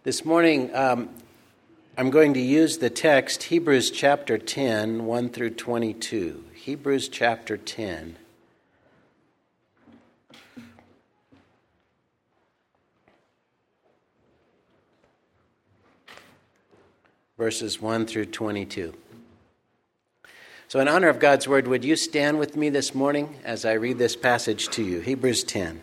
This morning, I'm going to use the text Hebrews chapter 10, 1 through 22. Hebrews chapter 10. Verses 1 through 22. So in honor of God's word, would you stand with me this morning as I read this passage to you? Hebrews 10.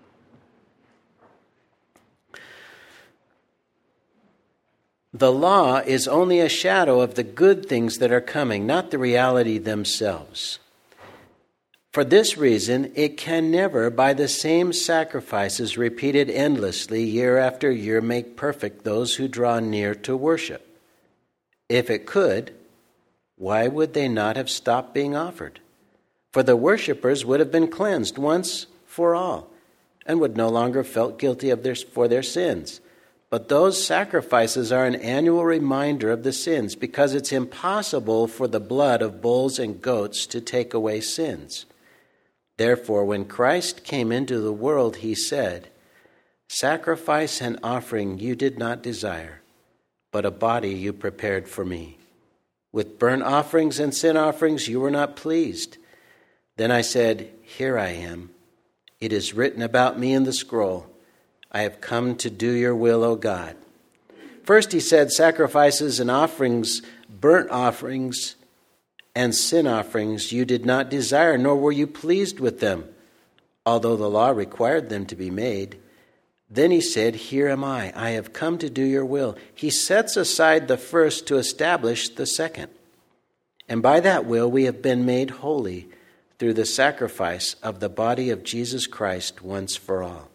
The law is only a shadow of the good things that are coming, not the reality themselves. For this reason, it can never, by the same sacrifices repeated endlessly year after year, make perfect those who draw near to worship. If it could, why would they not have stopped being offered? For the worshippers would have been cleansed once for all, and would no longer have felt guilty for their sins. But those sacrifices are an annual reminder of the sins, because it's impossible for the blood of bulls and goats to take away sins. Therefore, when Christ came into the world, he said, "Sacrifice and offering you did not desire, but a body you prepared for me. With burnt offerings and sin offerings you were not pleased. Then I said, Here I am. It is written about me in the scroll. I have come to do your will, O God." First he said sacrifices and offerings, burnt offerings and sin offerings you did not desire, nor were you pleased with them, although the law required them to be made. Then he said, "Here am I have come to do your will." He sets aside the first to establish the second. And by that will we have been made holy through the sacrifice of the body of Jesus Christ once for all.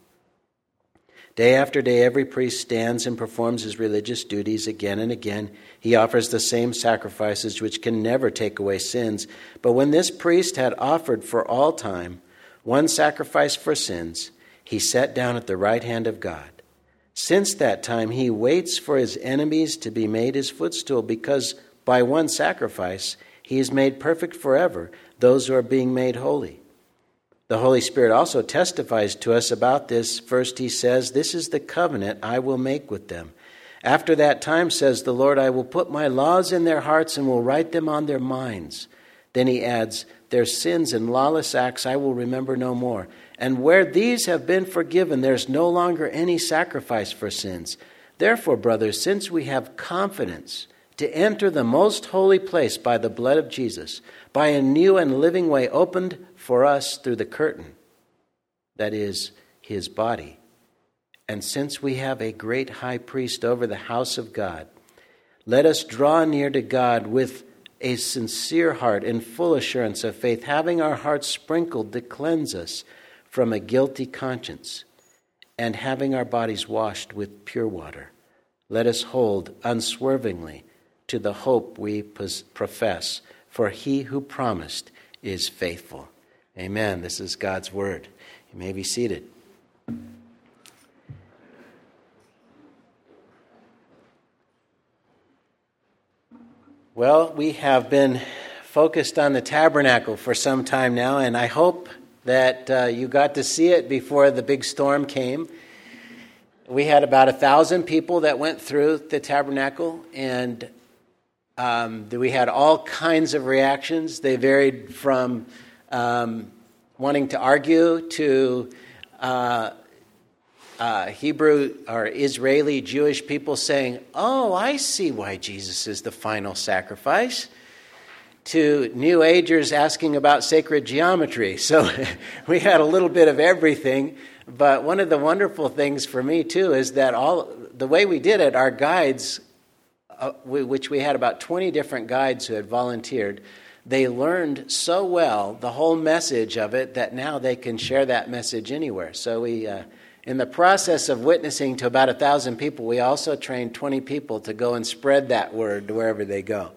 Day after day, every priest stands and performs his religious duties again and again. He offers the same sacrifices which can never take away sins. But when this priest had offered for all time one sacrifice for sins, he sat down at the right hand of God. Since that time, he waits for his enemies to be made his footstool, because by one sacrifice he has made perfect forever those who are being made holy. The Holy Spirit also testifies to us about this. First he says, "This is the covenant I will make with them. After that time, says the Lord, I will put my laws in their hearts and will write them on their minds." Then he adds, "Their sins and lawless acts I will remember no more. And where these have been forgiven, there's no longer any sacrifice for sins. Therefore, brothers, since we have confidence to enter the most holy place by the blood of Jesus, by a new and living way opened for us through the curtain, that is, his body. And since we have a great high priest over the house of God, let us draw near to God with a sincere heart and full assurance of faith, having our hearts sprinkled to cleanse us from a guilty conscience, and having our bodies washed with pure water. Let us hold unswervingly to the hope we profess, for he who promised is faithful. Amen. This is God's word. You may be seated. Well, we have been focused on the tabernacle for some time now, and I hope that you got to see it before the big storm came. We had about 1,000 people that went through the tabernacle, and we had all kinds of reactions. They varied from wanting to argue to Hebrew or Israeli Jewish people saying, "Oh, I see why Jesus is the final sacrifice," to New Agers asking about sacred geometry. So we had a little bit of everything. But one of the wonderful things for me, too, is that the way we did it, our guides, which we had about 20 different guides who had volunteered, they learned so well the whole message of it that now they can share that message anywhere. So we, in the process of witnessing to about 1,000 people, we also trained 20 people to go and spread that word wherever they go.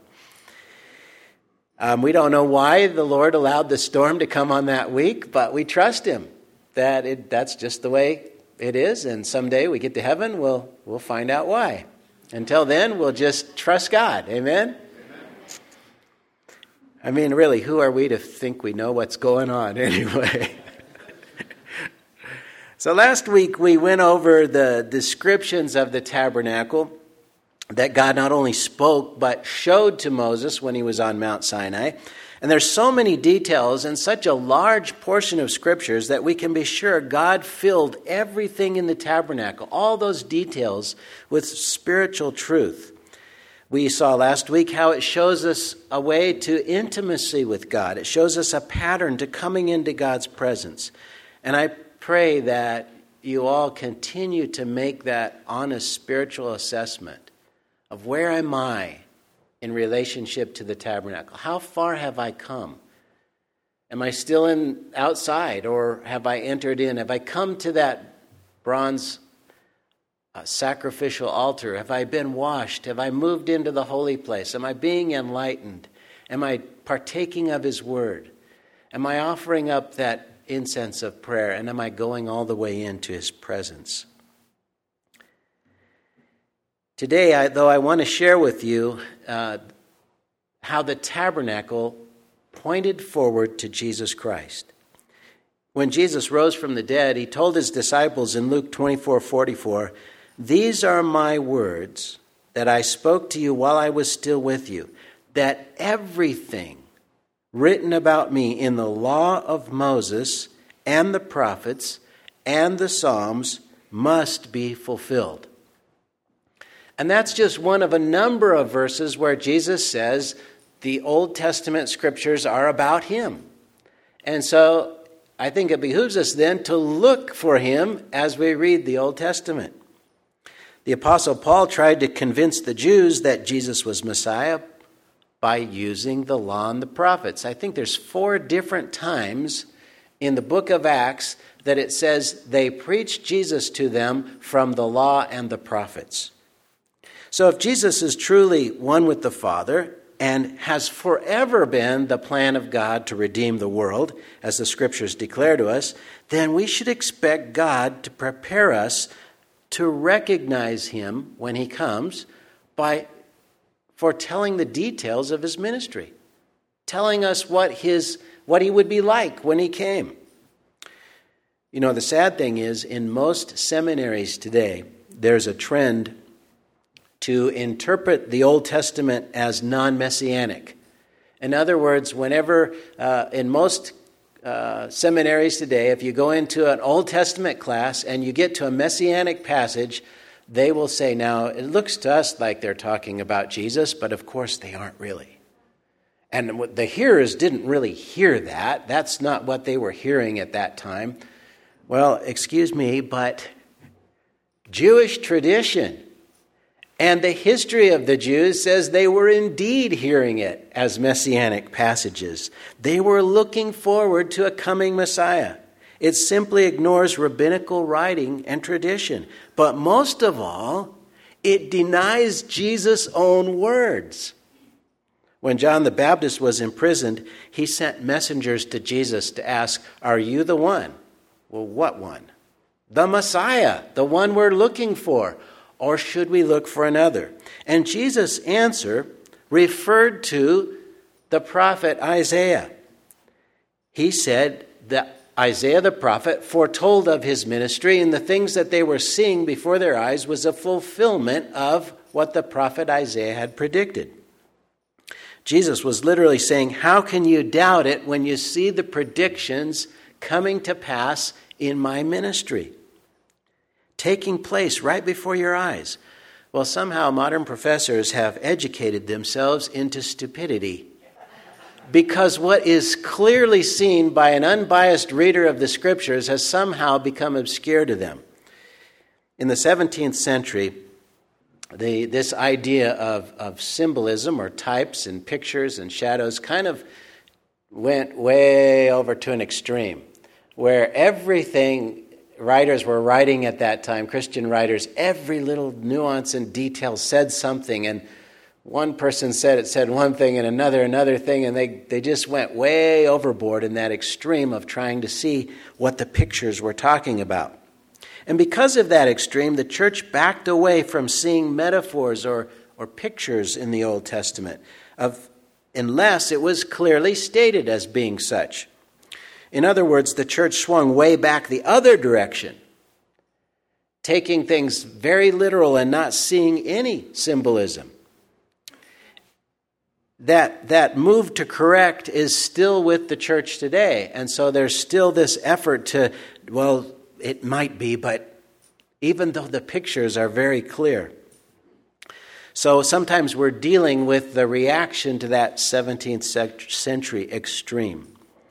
We don't know why the Lord allowed the storm to come on that week, but we trust him that that's just the way it is, and someday we get to heaven, we'll find out why. Until then, we'll just trust God. Amen? I mean, really, who are we to think we know what's going on anyway? So last week we went over the descriptions of the tabernacle that God not only spoke but showed to Moses when he was on Mount Sinai. And there's so many details and such a large portion of scriptures that we can be sure God filled everything in the tabernacle, all those details, with spiritual truth. We saw last week how it shows us a way to intimacy with God. It shows us a pattern to coming into God's presence. And I pray that you all continue to make that honest spiritual assessment of where am I in relationship to the tabernacle? How far have I come? Am I still outside, or have I entered in? Have I come to that bronze sacrificial altar? Have I been washed? Have I moved into the holy place? Am I being enlightened? Am I partaking of his word? Am I offering up that incense of prayer? And am I going all the way into his presence? Today, I want to share with you how the tabernacle pointed forward to Jesus Christ. When Jesus rose from the dead, he told his disciples in Luke 24:44, "These are my words that I spoke to you while I was still with you, that everything written about me in the law of Moses and the prophets and the Psalms must be fulfilled." And that's just one of a number of verses where Jesus says the Old Testament scriptures are about him. And so I think it behooves us then to look for him as we read the Old Testament. The Apostle Paul tried to convince the Jews that Jesus was Messiah by using the law and the prophets. I think there's 4 different times in the book of Acts that it says they preached Jesus to them from the law and the prophets. So if Jesus is truly one with the Father and has forever been the plan of God to redeem the world, as the scriptures declare to us, then we should expect God to prepare us to recognize him when he comes by foretelling the details of his ministry, telling us what he would be like when he came. You know, the sad thing is, in most seminaries today, there's a trend to interpret the Old Testament as non-messianic. In other words, whenever, in most seminaries today, if you go into an Old Testament class and you get to a messianic passage, they will say, now, it looks to us like they're talking about Jesus, but of course they aren't really. And the hearers didn't really hear that. That's not what they were hearing at that time. Well, excuse me, but Jewish tradition and the history of the Jews says they were indeed hearing it as messianic passages. They were looking forward to a coming Messiah. It simply ignores rabbinical writing and tradition. But most of all, it denies Jesus' own words. When John the Baptist was imprisoned, he sent messengers to Jesus to ask, "Are you the one?" Well, what one? The Messiah, the one we're looking for. Or should we look for another? And Jesus' answer referred to the prophet Isaiah. He said that Isaiah the prophet foretold of his ministry, and the things that they were seeing before their eyes was a fulfillment of what the prophet Isaiah had predicted. Jesus was literally saying, how can you doubt it when you see the predictions coming to pass in my ministry, taking place right before your eyes? Well, somehow modern professors have educated themselves into stupidity, because what is clearly seen by an unbiased reader of the scriptures has somehow become obscure to them. In the 17th century, this idea of symbolism or types and pictures and shadows kind of went way over to an extreme, where everything writers were writing at that time, Christian writers, every little nuance and detail said something, and one person said it said one thing and another thing, and they just went way overboard in that extreme of trying to see what the pictures were talking about. And because of that extreme, the church backed away from seeing metaphors or pictures in the Old Testament, unless it was clearly stated as being such. In other words, the church swung way back the other direction taking things very literal and not seeing any symbolism. That move to correct is still with the church today. And so there's still this effort to, well, it might be, but even though the pictures are very clear. So sometimes we're dealing with the reaction to that 17th century extreme.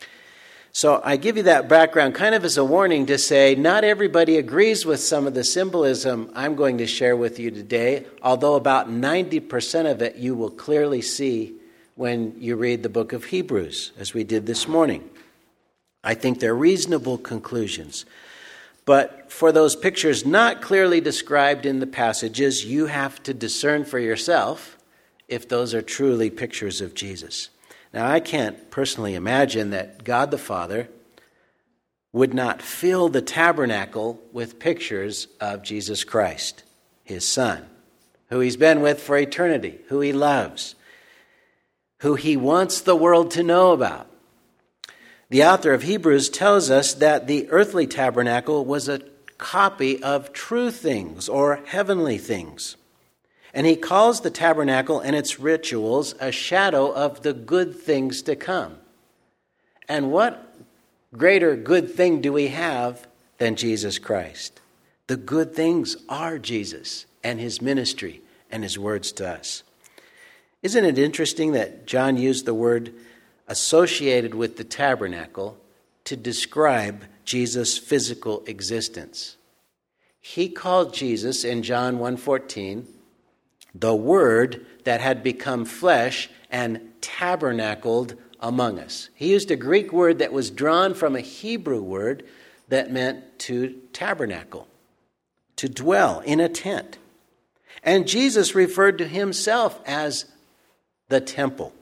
So I give you that background kind of as a warning to say not everybody agrees with some of the symbolism I'm going to share with you today, although about 90% of it you will clearly see when you read the book of Hebrews, as we did this morning. I think they're reasonable conclusions. But for those pictures not clearly described in the passages, you have to discern for yourself if those are truly pictures of Jesus. Now, I can't personally imagine that God the Father would not fill the tabernacle with pictures of Jesus Christ, his Son, who he's been with for eternity, who he loves, who he wants the world to know about. The author of Hebrews tells us that the earthly tabernacle was a copy of true things or heavenly things. And he calls the tabernacle and its rituals a shadow of the good things to come. And what greater good thing do we have than Jesus Christ? The good things are Jesus and his ministry and his words to us. Isn't it interesting that John used the word associated with the tabernacle to describe Jesus' physical existence? He called Jesus in John 1:14 the Word that had become flesh and tabernacled among us. He used a Greek word that was drawn from a Hebrew word that meant to tabernacle, to dwell in a tent. And Jesus referred to himself as the temple,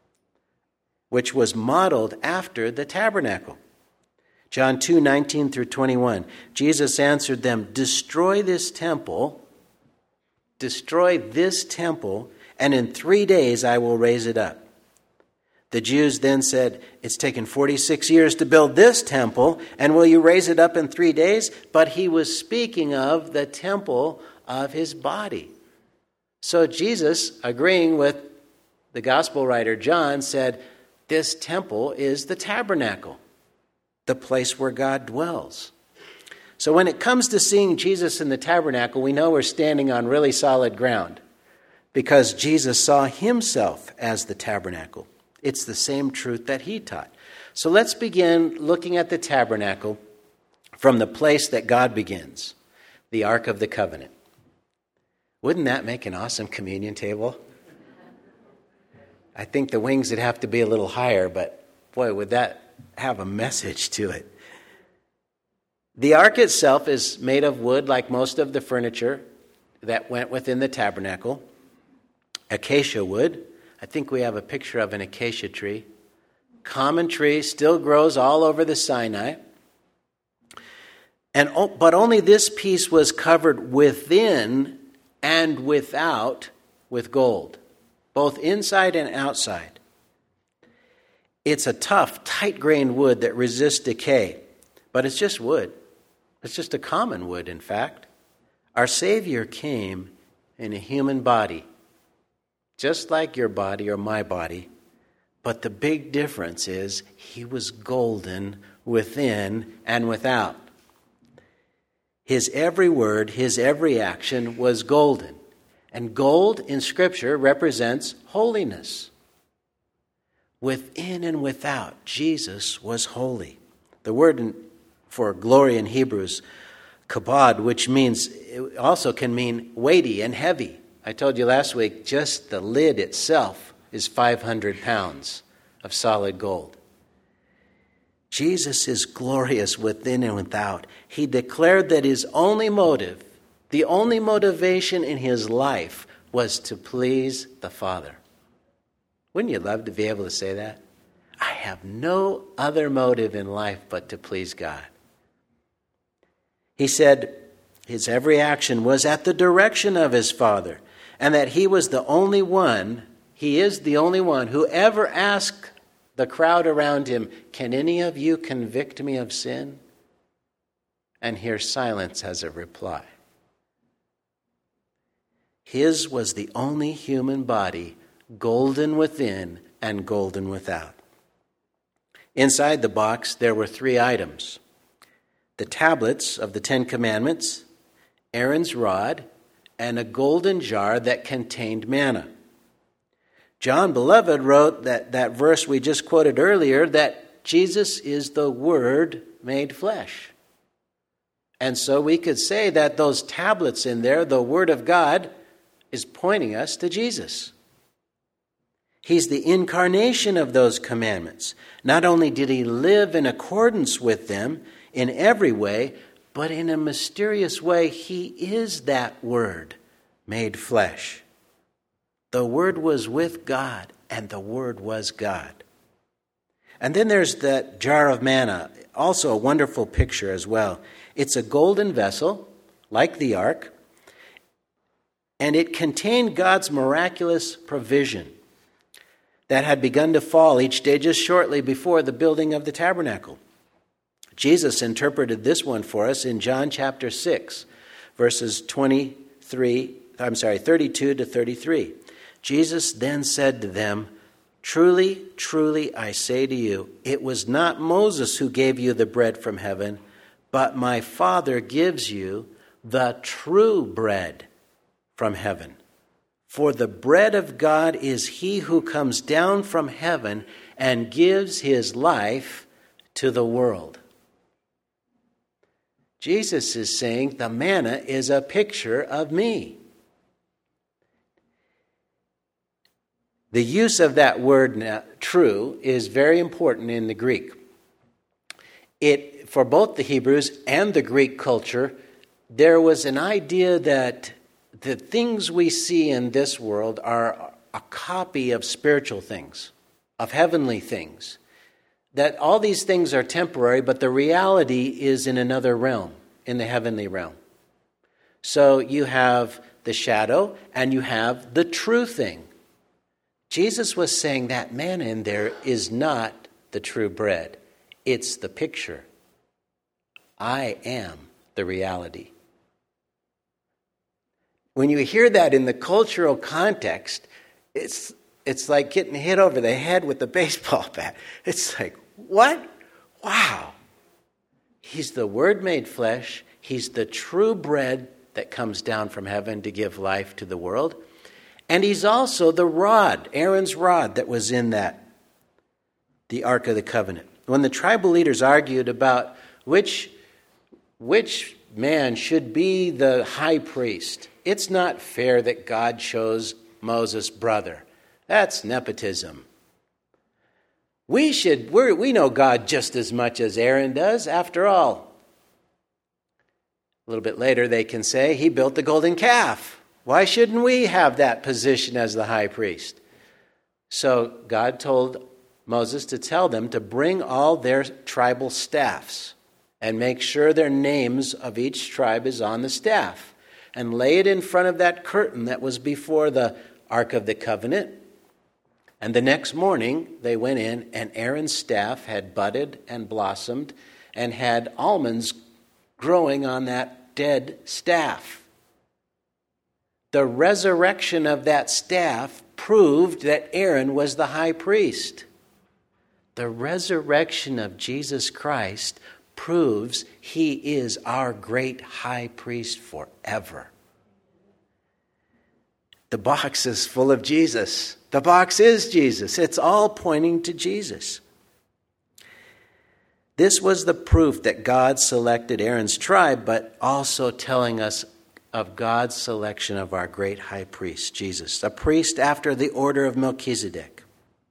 which was modeled after the tabernacle. John 2:19 through 21. Jesus answered them, destroy this temple, and in 3 days I will raise it up. The Jews then said, it's taken 46 years to build this temple, and will you raise it up in 3 days? But he was speaking of the temple of his body. So Jesus, agreeing with the gospel writer John, said, this temple is the tabernacle, the place where God dwells. So when it comes to seeing Jesus in the tabernacle, we know we're standing on really solid ground because Jesus saw himself as the tabernacle. It's the same truth that he taught. So let's begin looking at the tabernacle from the place that God begins, the Ark of the Covenant. Wouldn't that make an awesome communion table? I think the wings would have to be a little higher, but boy, would that have a message to it. The ark itself is made of wood like most of the furniture that went within the tabernacle. Acacia wood. I think we have a picture of an acacia tree. Common tree, still grows all over the Sinai. But only this piece was covered within and without with gold, both inside and outside. It's a tough, tight-grained wood that resists decay, but it's just wood. It's just a common wood, in fact. Our Savior came in a human body, just like your body or my body, but the big difference is he was golden within and without. His every word, his every action was golden. And gold in Scripture represents holiness. Within and without, Jesus was holy. The word for glory in Hebrew is kabod, which means, it also can mean weighty and heavy. I told you last week, just the lid itself is 500 pounds of solid gold. Jesus is glorious within and without. He declared that his only motive, the only motivation in his life, was to please the Father. Wouldn't you love to be able to say that? I have no other motive in life but to please God. He said his every action was at the direction of his Father, and that he was the only one, he is the only one who ever asked the crowd around him, can any of you convict me of sin? And hear silence as a reply. His was the only human body, golden within and golden without. Inside the box, there were 3 items: the tablets of the 10 Commandments, Aaron's rod, and a golden jar that contained manna. John Beloved wrote that verse we just quoted earlier, that Jesus is the Word made flesh. And so we could say that those tablets in there, the Word of God, is pointing us to Jesus. He's the incarnation of those commandments. Not only did he live in accordance with them in every way, but in a mysterious way, he is that Word made flesh. The Word was with God, and the Word was God. And then there's that jar of manna, also a wonderful picture as well. It's a golden vessel, like the ark, and it contained God's miraculous provision that had begun to fall each day just shortly before the building of the tabernacle. Jesus interpreted this one for us in John chapter 6, verses 32 to 33. Jesus then said to them, "Truly, truly, I say to you, it was not Moses who gave you the bread from heaven, but my Father gives you the true bread from heaven. For the bread of God is he who comes down from heaven and gives his life to the world." Jesus is saying the manna is a picture of me. The use of that word true is very important in the Greek. For both the Hebrews and the Greek culture, there was an idea that the things we see in this world are a copy of spiritual things, of heavenly things. That all these things are temporary, but the reality is in another realm, in the heavenly realm. So you have the shadow and you have the true thing. Jesus was saying that manna in there is not the true bread. It's the picture. I am the reality. When you hear that in the cultural context, it's like getting hit over the head with a baseball bat. It's like, what? Wow. He's the Word made flesh. He's the true bread that comes down from heaven to give life to the world. And he's also the rod, Aaron's rod that was in the Ark of the Covenant. When the tribal leaders argued about which man should be the high priest, it's not fair that God chose Moses' brother. That's nepotism. We know God just as much as Aaron does, after all. A little bit later they can say he built the golden calf. Why shouldn't we have that position as the high priest? So God told Moses to tell them to bring all their tribal staffs and make sure their names of each tribe is on the staff and lay it in front of that curtain that was before the Ark of the Covenant. And the next morning they went in and Aaron's staff had budded and blossomed and had almonds growing on that dead staff. The resurrection of that staff proved that Aaron was the high priest. The resurrection of Jesus Christ proves he is our great high priest forever. The box is full of Jesus. The box is Jesus. It's all pointing to Jesus. This was the proof that God selected Aaron's tribe, but also telling us of God's selection of our great high priest, Jesus, a priest after the order of Melchizedek.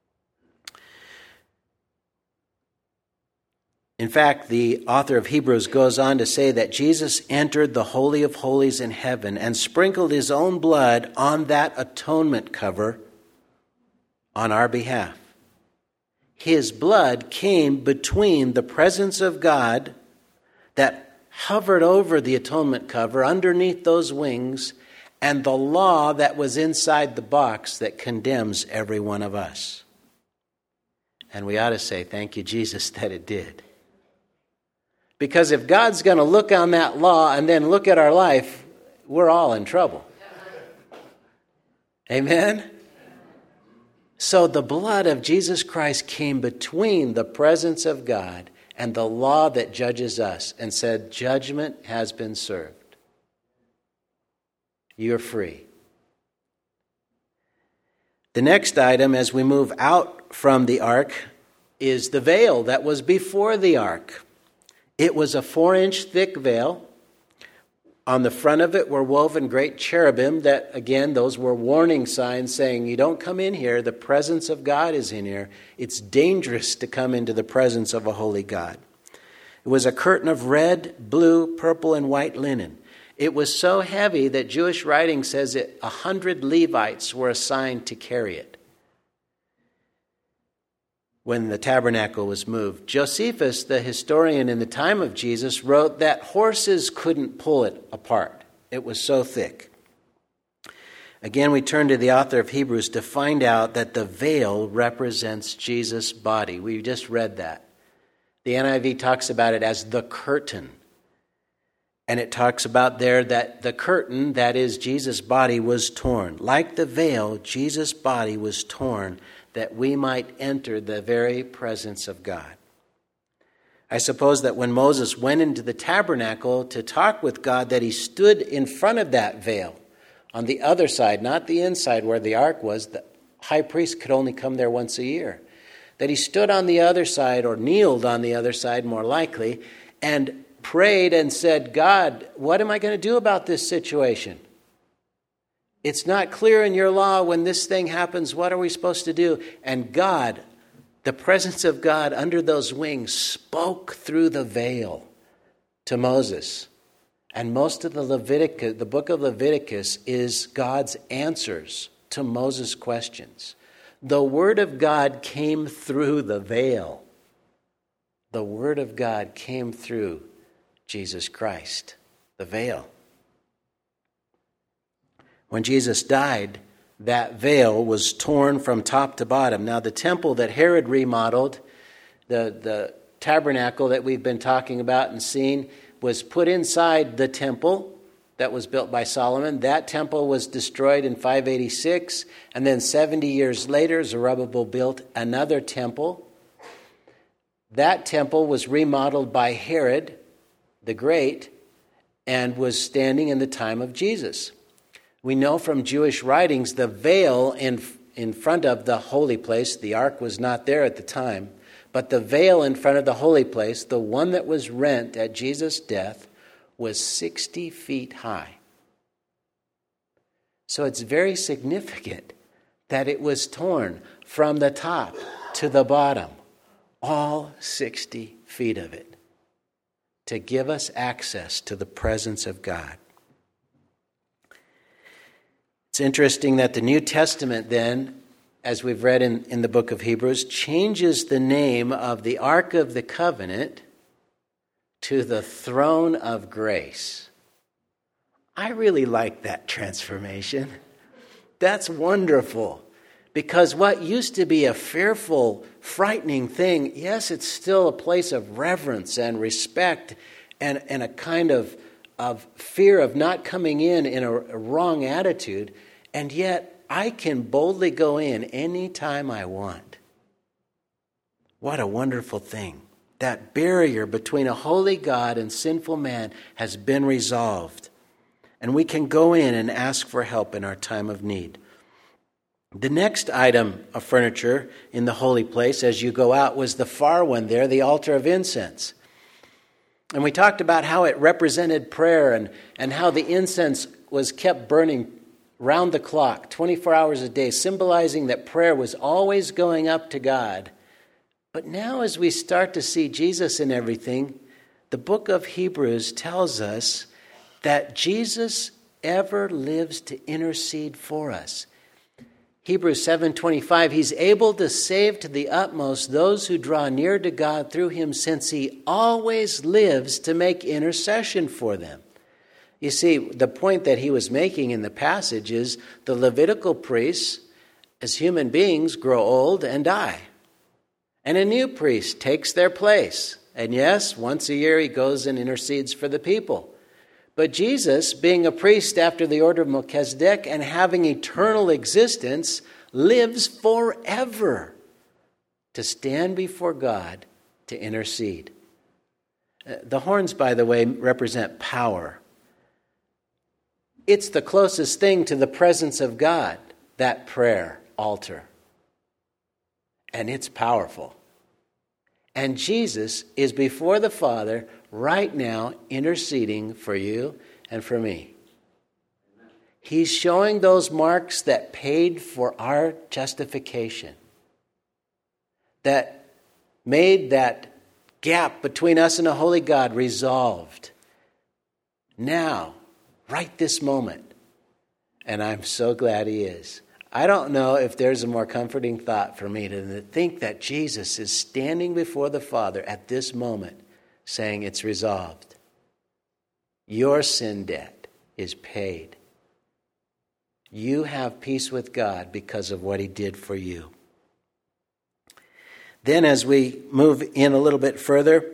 In fact, the author of Hebrews goes on to say that Jesus entered the Holy of Holies in heaven and sprinkled his own blood on that atonement cover on our behalf. His blood came between the presence of God that hovered over the atonement cover underneath those wings and the law that was inside the box that condemns every one of us. And we ought to say, thank you, Jesus, that it did. Because if God's going to look on that law and then look at our life, we're all in trouble. Amen? So the blood of Jesus Christ came between the presence of God and the law that judges us and said, judgment has been served. You're free. The next item as we move out from the ark is the veil that was before the ark. It was a 4-inch thick veil. On the front of it were woven great cherubim that, again, those were warning signs saying, you don't come in here. The presence of God is in here. It's dangerous to come into the presence of a holy God. It was a curtain of red, blue, purple, and white linen. It was so heavy that Jewish writing says that 100 Levites were assigned to carry it when the tabernacle was moved. Josephus, the historian in the time of Jesus, wrote that horses couldn't pull it apart. It was so thick. Again, we turn to the author of Hebrews to find out that the veil represents Jesus' body. We just read that. The NIV talks about it as the curtain. And it talks about there that the curtain, that is Jesus' body, was torn. Like the veil, Jesus' body was torn that we might enter the very presence of God. I suppose that when Moses went into the tabernacle to talk with God, that he stood in front of that veil on the other side, not the inside where the ark was. The high priest could only come there once a year. That he stood on the other side, or kneeled on the other side more likely, and prayed and said, God, what am I going to do about this situation? It's not clear in your law when this thing happens. What are we supposed to do? And God, the presence of God under those wings, spoke through the veil to Moses. And most of the book of Leviticus is God's answers to Moses' questions. The word of God came through the veil. The word of God came through Jesus Christ, the veil. When Jesus died, that veil was torn from top to bottom. Now, the temple that Herod remodeled, the tabernacle that we've been talking about and seen, was put inside the temple that was built by Solomon. That temple was destroyed in 586, and then 70 years later, Zerubbabel built another temple. That temple was remodeled by Herod the Great and was standing in the time of Jesus. We know from Jewish writings the veil in front of the holy place, the ark was not there at the time, but the veil in front of the holy place, the one that was rent at Jesus' death, was 60 feet high. So it's very significant that it was torn from the top to the bottom, all 60 feet of it, to give us access to the presence of God. It's interesting that the New Testament then, as we've read in the book of Hebrews, changes the name of the Ark of the Covenant to the Throne of Grace. I really like that transformation. That's wonderful. Because what used to be a fearful, frightening thing, yes, it's still a place of reverence and respect and a kind of fear of not coming in a wrong attitude, and yet I can boldly go in any time I want. What a wonderful thing. That barrier between a holy God and sinful man has been resolved, and we can go in and ask for help in our time of need. The next item of furniture in the holy place as you go out was the far one there, the altar of incense. And we talked about how it represented prayer and how the incense was kept burning round the clock, 24 hours a day, symbolizing that prayer was always going up to God. But now as we start to see Jesus in everything, the book of Hebrews tells us that Jesus ever lives to intercede for us. Hebrews 7:25, he's able to save to the utmost those who draw near to God through him, since he always lives to make intercession for them. You see, the point that he was making in the passage is the Levitical priests, as human beings, grow old and die. And a new priest takes their place. And yes, once a year he goes and intercedes for the people. But Jesus, being a priest after the order of Melchizedek and having eternal existence, lives forever to stand before God to intercede. The horns, by the way, represent power. It's the closest thing to the presence of God, that prayer altar. And it's powerful. And Jesus is before the Father right now interceding for you and for me. He's showing those marks that paid for our justification, that made that gap between us and a holy God resolved. Now, right this moment. And I'm so glad he is. I don't know if there's a more comforting thought for me than to think that Jesus is standing before the Father at this moment saying it's resolved. Your sin debt is paid. You have peace with God because of what he did for you. Then as we move in a little bit further,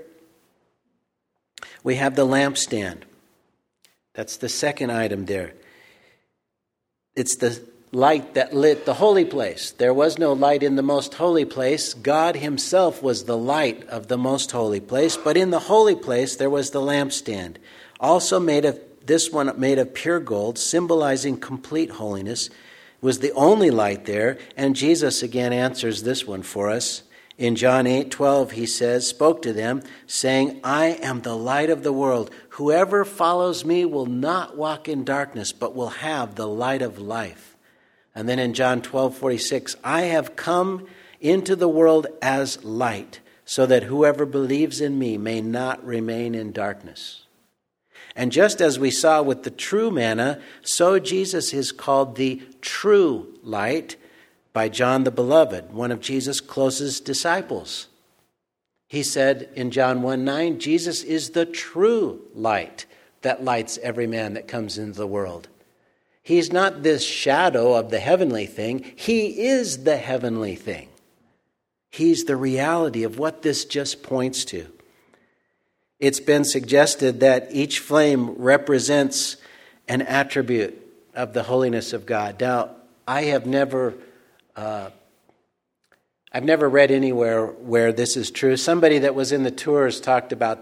we have the lampstand. That's the second item there. It's the light that lit the holy place. There was no light in the most holy place. God himself was the light of the most holy place. But in the holy place, there was the lampstand, also made of pure gold, symbolizing complete holiness. It was the only light there. And Jesus again answers this one for us. In John 8:12, he spoke to them, saying, I am the light of the world. Whoever follows me will not walk in darkness, but will have the light of life. And then in John 12:46, I have come into the world as light, so that whoever believes in me may not remain in darkness. And just as we saw with the true manna, so Jesus is called the true light by John the Beloved, one of Jesus' closest disciples. He said in John 1:9, Jesus is the true light that lights every man that comes into the world. He's not this shadow of the heavenly thing. He is the heavenly thing. He's the reality of what this just points to. It's been suggested that each flame represents an attribute of the holiness of God. Now, I've never read anywhere where this is true. Somebody that was in the tours talked about,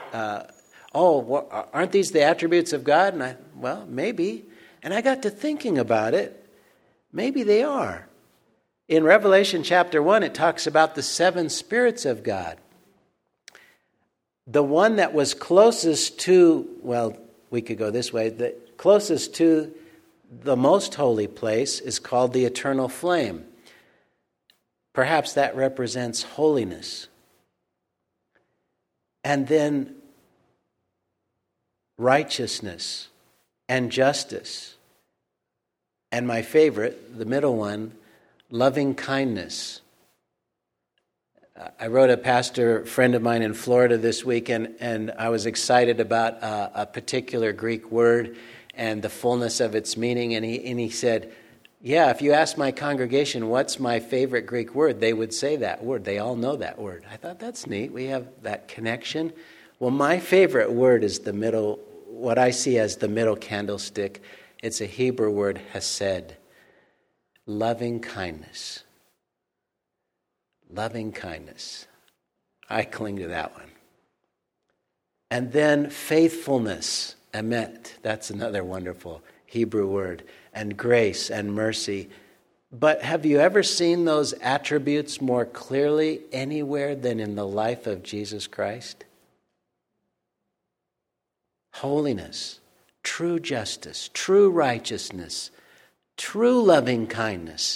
aren't these the attributes of God? And well, maybe. And I got to thinking about it. Maybe they are. In Revelation chapter 1, it talks about the seven spirits of God. The one that was closest to, well, we could go this way, the closest to the most holy place is called the eternal flame. Perhaps that represents holiness. And then righteousness and justice. And my favorite, the middle one, loving kindness. I wrote a pastor friend of mine in Florida this week, and I was excited about a particular Greek word and the fullness of its meaning. And he said, yeah, if you ask my congregation what's my favorite Greek word, they would say that word. They all know that word. I thought that's neat. We have that connection. Well, my favorite word is the middle, what I see as the middle candlestick. It's a Hebrew word, hesed, loving kindness. Loving kindness. I cling to that one. And then faithfulness, emet. That's another wonderful Hebrew word. And grace and mercy. But have you ever seen those attributes more clearly anywhere than in the life of Jesus Christ? Holiness, true justice, true righteousness, true loving kindness,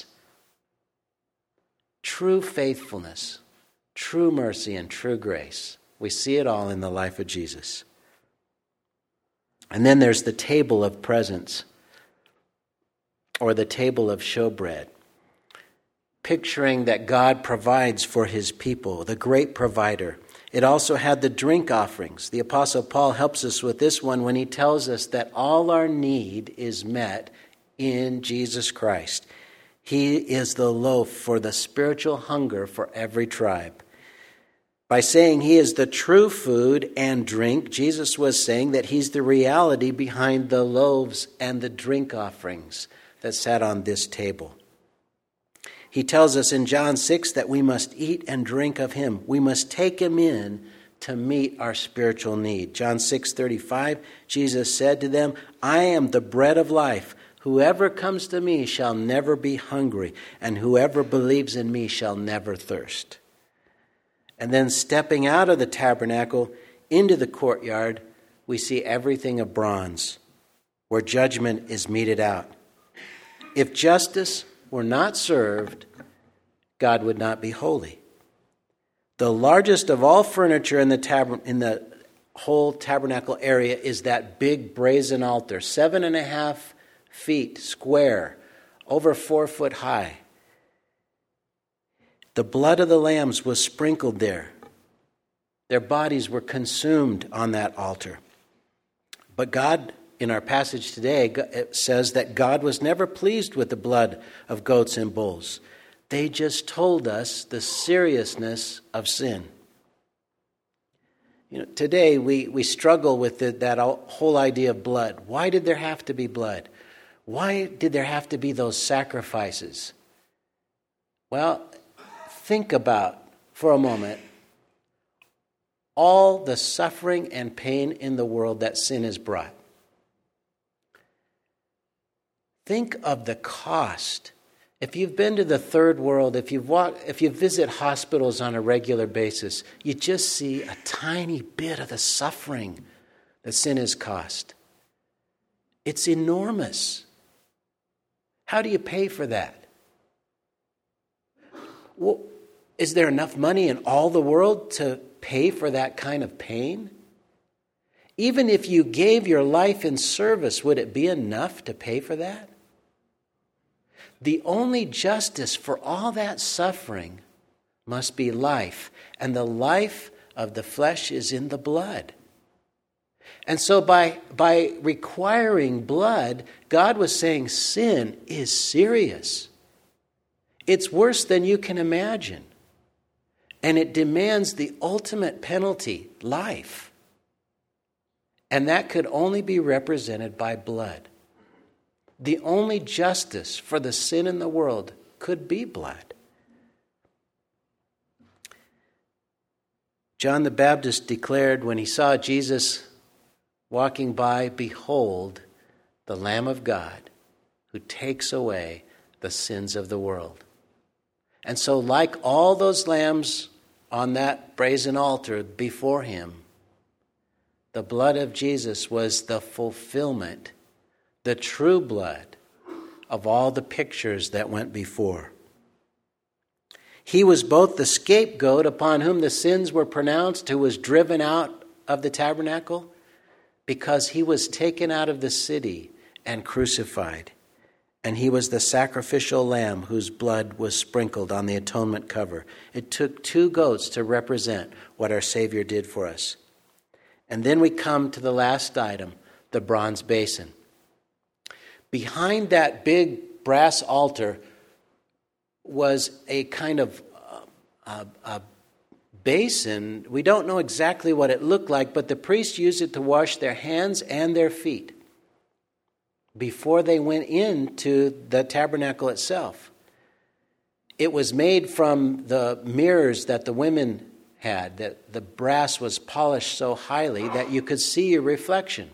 true faithfulness, true mercy, and true grace. We see it all in the life of Jesus. And then there's the table of presence, or the table of showbread, picturing that God provides for his people, the great provider. It also had the drink offerings. The Apostle Paul helps us with this one when he tells us that all our need is met in Jesus Christ. He is the loaf for the spiritual hunger for every tribe. By saying he is the true food and drink, Jesus was saying that he's the reality behind the loaves and the drink offerings that sat on this table. He tells us in John 6 that we must eat and drink of him. We must take him in to meet our spiritual need. John 6:35, Jesus said to them, I am the bread of life. Whoever comes to me shall never be hungry, and whoever believes in me shall never thirst. And then stepping out of the tabernacle into the courtyard, we see everything of bronze, where judgment is meted out. If justice were not served, God would not be holy. The largest of all furniture in the whole tabernacle area is that big brazen altar, 7.5 feet square, over 4 foot high. The blood of the lambs was sprinkled there. Their bodies were consumed on that altar. But God, in our passage today, it says that God was never pleased with the blood of goats and bulls. They just told us the seriousness of sin. Today we struggle with that whole idea of blood. Why did there have to be blood? Why did there have to be those sacrifices? Well, think about, for a moment, all the suffering and pain in the world that sin has brought. Think of the cost. If you've been to the third world, if you visit hospitals on a regular basis, you just see a tiny bit of the suffering that sin has cost. It's enormous. How do you pay for that? Well, is there enough money in all the world to pay for that kind of pain? Even if you gave your life in service, would it be enough to pay for that? The only justice for all that suffering must be life, and the life of the flesh is in the blood. And so by requiring blood, God was saying sin is serious. It's worse than you can imagine. And it demands the ultimate penalty, life. And that could only be represented by blood. The only justice for the sin in the world could be blood. John the Baptist declared when he saw Jesus walking by, "Behold, the Lamb of God who takes away the sins of the world." And so, like all those lambs on that brazen altar before him, the blood of Jesus was the fulfillment, the true blood of all the pictures that went before. He was both the scapegoat upon whom the sins were pronounced, who was driven out of the tabernacle, because he was taken out of the city and crucified. And he was the sacrificial lamb whose blood was sprinkled on the atonement cover. It took 2 goats to represent what our Savior did for us. And then we come to the last item, the bronze basin. Behind that big brass altar was a kind of a basin. We don't know exactly what it looked like, but the priests used it to wash their hands and their feet before they went into the tabernacle itself. It was made from the mirrors that the women had, that the brass was polished so highly that you could see your reflection.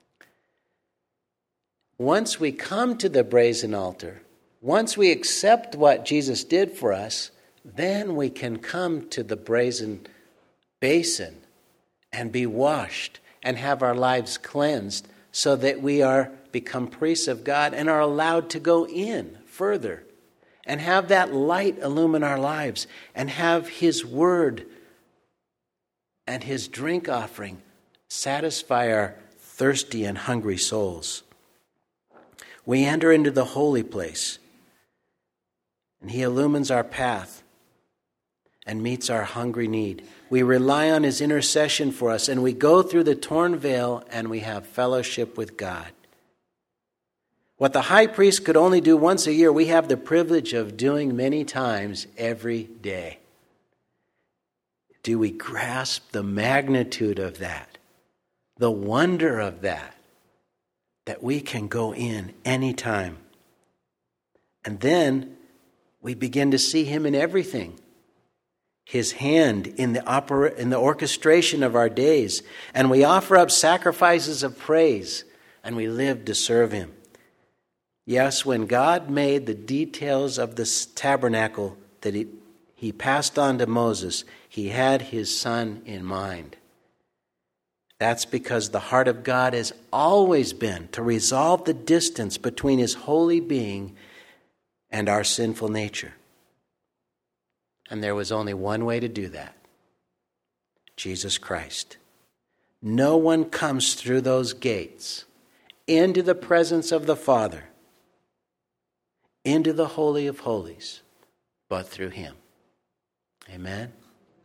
Once we come to the brazen altar, once we accept what Jesus did for us, then we can come to the brazen basin and be washed and have our lives cleansed so that we become priests of God and are allowed to go in further and have that light illumine our lives and have His word and His drink offering satisfy our thirsty and hungry souls. We enter into the holy place, and He illumines our path and meets our hungry need. We rely on His intercession for us, and we go through the torn veil, and we have fellowship with God. What the high priest could only do once a year, we have the privilege of doing many times every day. do we grasp the magnitude of that, the wonder of that we can go in anytime. And then we begin to see him in everything. His hand in the orchestration of our days. And we offer up sacrifices of praise, and we live to serve him. Yes, when God made the details of this tabernacle that he passed on to Moses, he had his son in mind. That's because the heart of God has always been to resolve the distance between his holy being and our sinful nature. And there was only one way to do that: Jesus Christ. No one comes through those gates into the presence of the Father, into the Holy of Holies, but through him. Amen?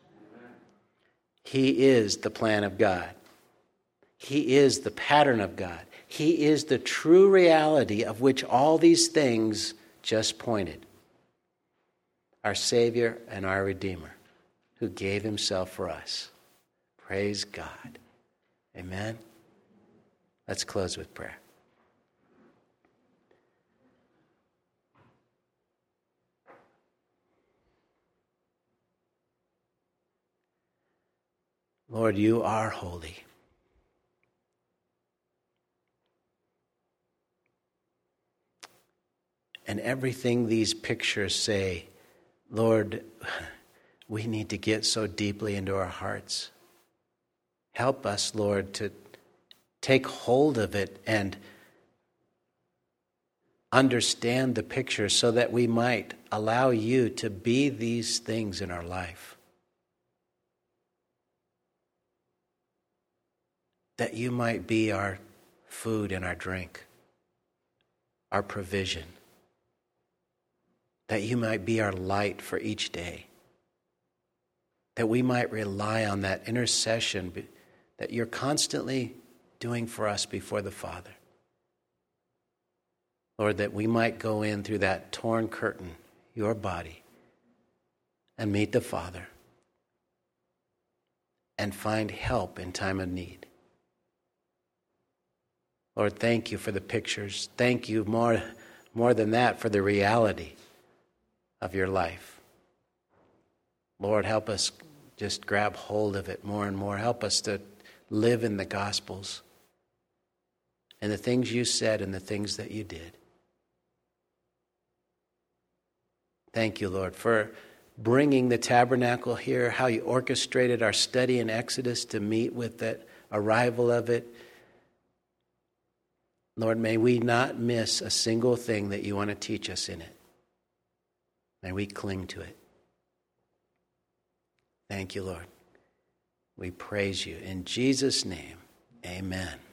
He is the plan of God. He is the pattern of God. He is the true reality of which all these things just pointed. Our Savior and our Redeemer, who gave himself for us. Praise God. Amen? Let's close with prayer. Lord, you are holy. And everything these pictures say, Lord, we need to get so deeply into our hearts. Help us, Lord, to take hold of it and understand the picture so that we might allow you to be these things in our life. That you might be our food and our drink, our provision. That you might be our light for each day. That we might rely on that intercession that you're constantly doing for us before the Father. Lord, that we might go in through that torn curtain, your body, and meet the Father and find help in time of need. Lord, thank you for the pictures. Thank you more than that for the reality of your life. Lord, help us just grab hold of it more and more. Help us to live in the Gospels and the things you said and the things that you did. Thank you, Lord, for bringing the tabernacle here, how you orchestrated our study in Exodus to meet with that arrival of it. Lord, may we not miss a single thing that you want to teach us in it. May we cling to it. Thank you, Lord. We praise you. In Jesus' name, amen.